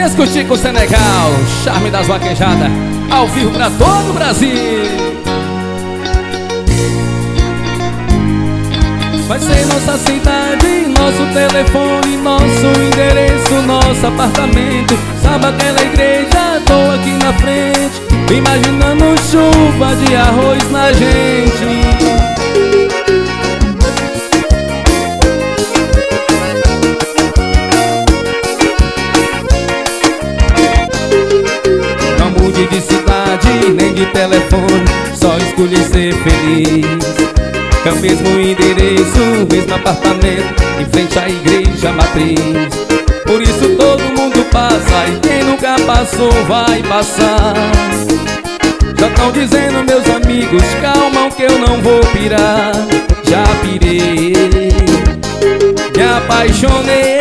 Escute com o Senegal, charme das vaquejadas, ao vivo pra todo o Brasil. Vai ser nossa cidade, nosso telefone, nosso endereço, nosso apartamento. Sabe aquela igreja, tô aqui na frente, imaginando chuva de arroz na gente. Não mude de cidade, nem de telefone, só escolhi ser feliz. É o mesmo endereço, o mesmo apartamento, em frente à igreja matriz. Por isso todo mundo passa, e quem nunca passou vai passar. Já estão dizendo meus amigos, calma que eu não vou pirar. Já pirei, me apaixonei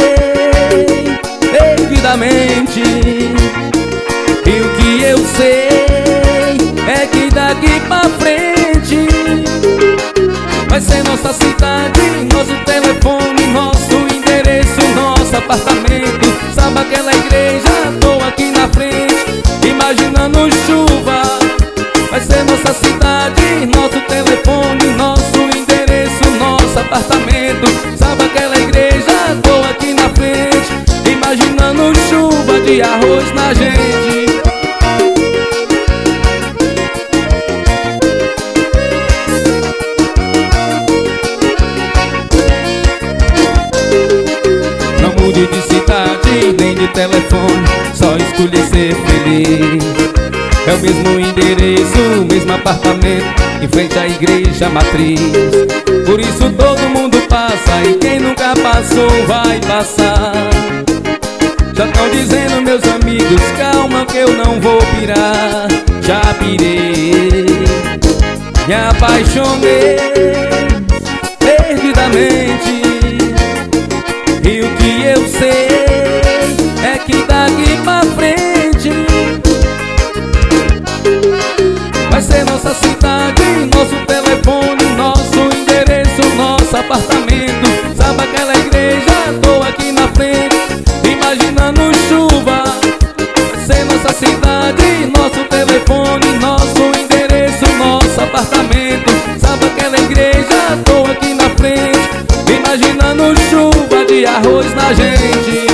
perdidamente. E o que eu sei é que daqui pra frente vai ser nossa cidade, nosso telefone, nosso endereço, nosso apartamento. Sabe aquela igreja, tô aqui na frente, imaginando chuva. Vai ser nossa cidade, nosso telefone, nosso endereço, nosso apartamento. Sabe aquela igreja, tô aqui na frente, imaginando chuva de arroz na gente. De cidade, nem de telefone, só escolhi ser feliz. É o mesmo endereço, o mesmo apartamento, em frente à igreja matriz. Por isso todo mundo passa, e quem nunca passou vai passar. Já estão dizendo meus amigos, calma que eu não vou pirar. Já pirei, me apaixonei perdidamente. E o que eu sei é que daqui pra frente vai ser nossa cidade, nosso telefone, nosso endereço, nosso apartamento. Sabe aquela igreja, tô aqui na frente, imaginando chuva. Vai ser nossa cidade, nosso telefone, nosso endereço, nosso apartamento. Sabe aquela igreja, tô aqui na frente, imaginando chuva de arroz na gente.